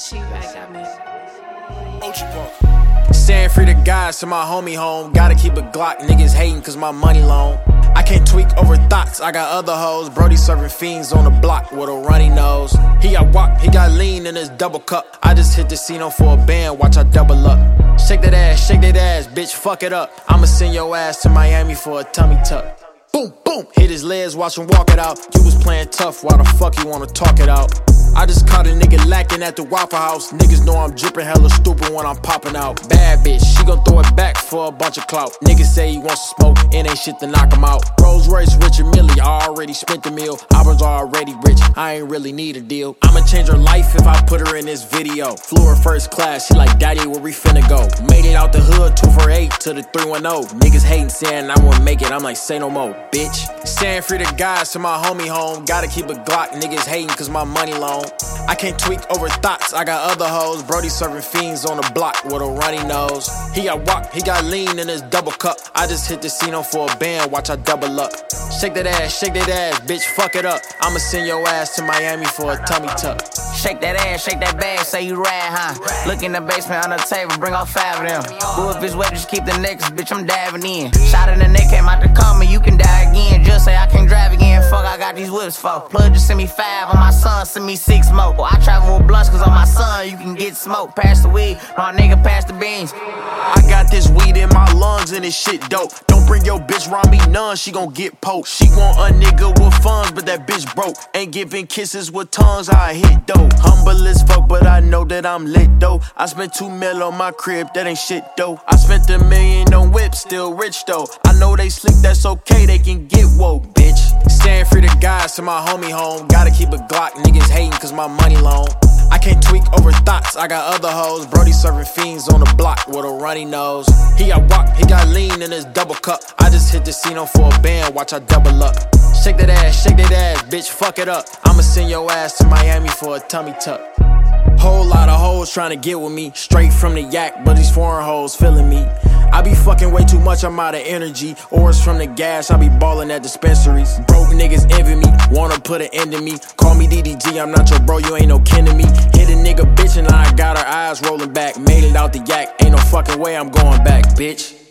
She-Bag got me. Staying free to God, send my homie home. Gotta keep a Glock, niggas hating cause my money long. I can't tweak over thoughts, I got other hoes. Brody serving fiends on the block with a runny nose. He got wop, he got lean in his double cup. I just hit the casino for a band, watch I double up. Shake that ass, bitch, fuck it up. I'ma send your ass to Miami for a tummy tuck. Boom, boom, hit his legs, watch him walk it out. You was playing tough, why the fuck you wanna talk it out? I just caught a nigga lacking at the Waffle House. Niggas know I'm dripping hella stupid when I'm popping out. Bad bitch, she gon' throw it back for a bunch of clout. Niggas say he wants to smoke, it ain't shit to knock him out. Rolls Royce, Richard Millie, I already spent the meal. I was already rich, I ain't really need a deal. I'ma change her life if I put her in this video. Flew her first class, she like, daddy, where we finna go? Made it out the hood, 248 to the 310. Niggas hating, saying I won't make it, I'm like, say no more, bitch. Staying free to God, send my homie home. Gotta keep a Glock, niggas hating cause my money long. I can't tweak over thoughts, I got other hoes. Brody serving fiends on the block with a runny nose. He got wop, he got lean in his double cup. I just hit the casino for a band, watch I double up. Shake that ass, bitch, fuck it up. I'ma send your ass to Miami for a tummy tuck. Shake that ass, shake that bag, say you rad, huh? Look in the basement on the table, bring all 5 of them. Boo, if it's wet, just keep the necklace, bitch, I'm diving in. Shot in the neck, came out the coma, you can die again. Just say I can't drive again, fuck, I got these whips for. Plug just send me 5, on my son, send me 6 more. I travel with blunts, cause on my son, you can get smoked. Pass the weed, my nigga pass the beans. I got this weed in my lungs and this shit dope. Don't bring your bitch round me none, she gon' get poked. She want a nigga with funds, but that bitch broke. Ain't giving kisses with tongues, I hit though. Humble as fuck, but I know that I'm lit though. I spent 2 mil on my crib, that ain't shit though. I spent $1 million on whips, still rich though. I know they slick, that's okay, they can get woke, bitch. Staying free to God, send my homie home. Gotta keep a Glock, niggas hating cause my money long. I can't tweak over thoughts, I got other hoes. Brody serving fiends on the block with a runny nose. He got wop, he got lean in his double cup. I just hit the casino for a band, watch I double up. Shake that ass, bitch, fuck it up. I'ma send your ass to Miami for a tummy tuck. Whole lot of hoes trying to get with me, straight from the yak, but these foreign hoes feeling me. I be fucking way too much, I'm out of energy. Or it's from the gas, I be ballin' at dispensaries. Broke niggas envy me, wanna put an end to me. Call me DDG, I'm not your bro, you ain't no kin to me. Hit a nigga bitch and I got her eyes rolling back. Made it out the yak, ain't no fucking way I'm going back, bitch.